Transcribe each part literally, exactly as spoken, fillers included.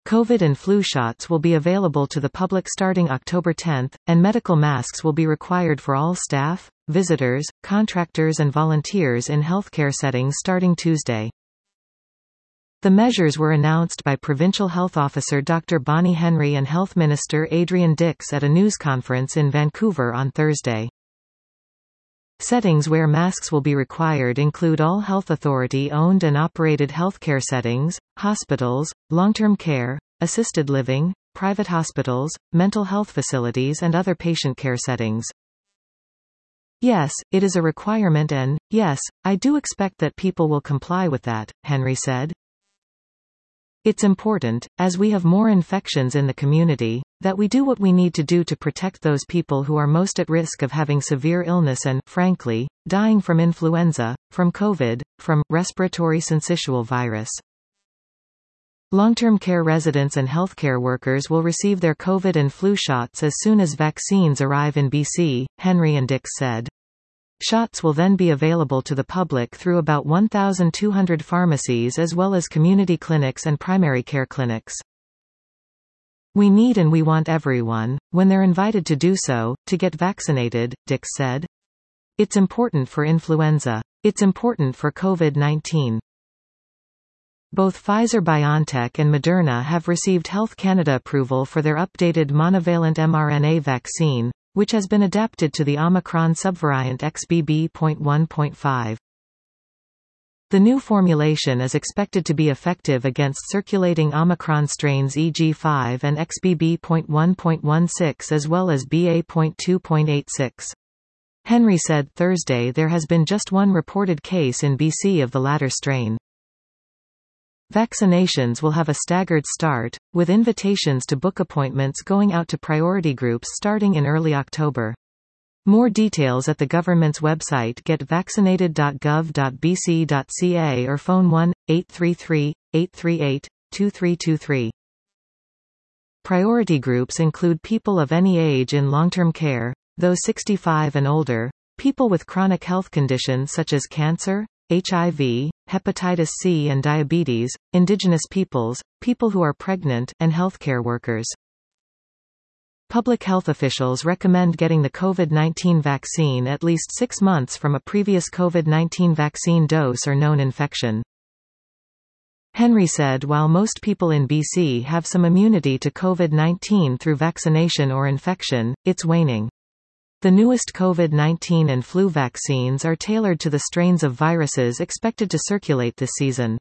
COVID and flu shots will be available to the public starting October tenth, and medical masks will be required for all staff, visitors, contractors and volunteers in healthcare settings starting Tuesday. The measures were announced by Provincial Health Officer Doctor Bonnie Henry and Health Minister Adrian Dix at a news conference in Vancouver on Thursday. Settings where masks will be required include all health authority-owned and operated healthcare settings, hospitals, long-term care, assisted living, private hospitals, mental health facilities and other patient care settings. Yes, it is a requirement and, yes, I do expect that people will comply with that, Henry said. It's important, as we have more infections in the community, that we do what we need to do to protect those people who are most at risk of having severe illness and, frankly, dying from influenza, from COVID, from respiratory syncytial virus. Long-term care residents and healthcare workers will receive their COVID and flu shots as soon as vaccines arrive in B C, Henry and Dix said. Shots will then be available to the public through about one thousand two hundred pharmacies as well as community clinics and primary care clinics. We need and we want everyone, when they're invited to do so, to get vaccinated, Dix said. It's important for influenza. It's important for COVID nineteen. Both Pfizer-BioNTech and Moderna have received Health Canada approval for their updated monovalent mRNA vaccine, which has been adapted to the Omicron subvariant X B B point one point five. The new formulation is expected to be effective against circulating Omicron strains E G five and X B B point one point one six as well as B A point two point eight six. Henry said Thursday there has been just one reported case in B C of the latter strain. Vaccinations will have a staggered start, with invitations to book appointments going out to priority groups starting in early October. More details at the government's website get vaccinated dot gov dot b c dot c a or phone one eight three three, eight three eight, two three two three. Priority groups include people of any age in long-term care, those sixty-five and older, people with chronic health conditions such as cancer, H I V, hepatitis C and diabetes, Indigenous peoples, people who are pregnant, and healthcare workers. Public health officials recommend getting the COVID nineteen vaccine at least six months from a previous COVID nineteen vaccine dose or known infection. Henry said while most people in B C have some immunity to COVID nineteen through vaccination or infection, it's waning. The newest COVID nineteen and flu vaccines are tailored to the strains of viruses expected to circulate this season.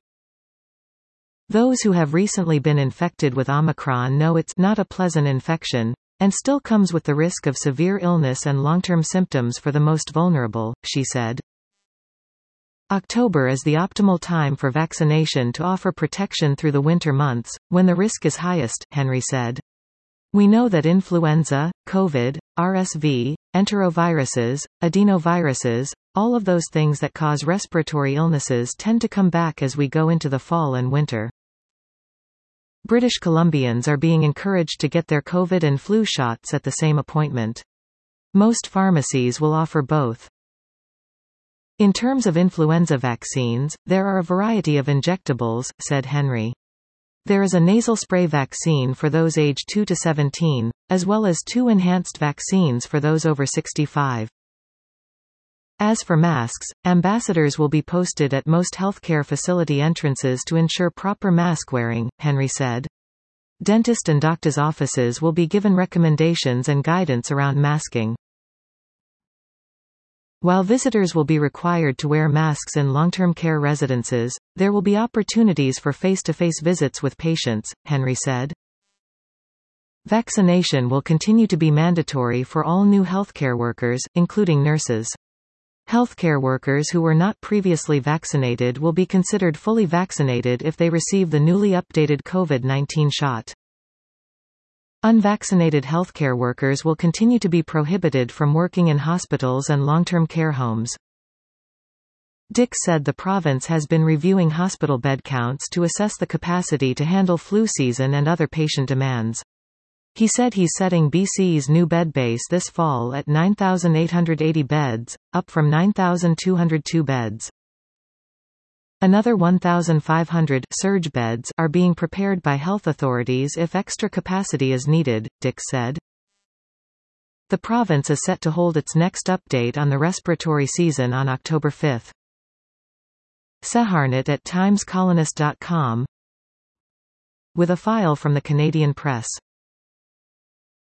Those who have recently been infected with Omicron know it's not a pleasant infection, and still comes with the risk of severe illness and long-term symptoms for the most vulnerable, she said. October is the optimal time for vaccination to offer protection through the winter months, when the risk is highest, Henry said. We know that influenza, COVID, R S V, enteroviruses, adenoviruses, all of those things that cause respiratory illnesses tend to come back as we go into the fall and winter. British Columbians are being encouraged to get their COVID and flu shots at the same appointment. Most pharmacies will offer both. In terms of influenza vaccines, there are a variety of injectables, said Henry. There is a nasal spray vaccine for those aged two to seventeen, as well as two enhanced vaccines for those over sixty-five. As for masks, ambassadors will be posted at most healthcare facility entrances to ensure proper mask wearing, Henry said. Dentist and doctors' offices will be given recommendations and guidance around masking. While visitors will be required to wear masks in long-term care residences, there will be opportunities for face-to-face visits with patients, Henry said. Vaccination will continue to be mandatory for all new healthcare workers, including nurses. Healthcare workers who were not previously vaccinated will be considered fully vaccinated if they receive the newly updated COVID nineteen shot. Unvaccinated healthcare workers will continue to be prohibited from working in hospitals and long-term care homes. Dix said the province has been reviewing hospital bed counts to assess the capacity to handle flu season and other patient demands. He said he's setting B C's new bed base this fall at nine thousand eight hundred eighty beds, up from nine thousand two hundred two beds. Another one thousand five hundred surge beds are being prepared by health authorities if extra capacity is needed, Dix said. The province is set to hold its next update on the respiratory season on October fifth. Seharnit at times colonist dot com. With a file from the Canadian Press.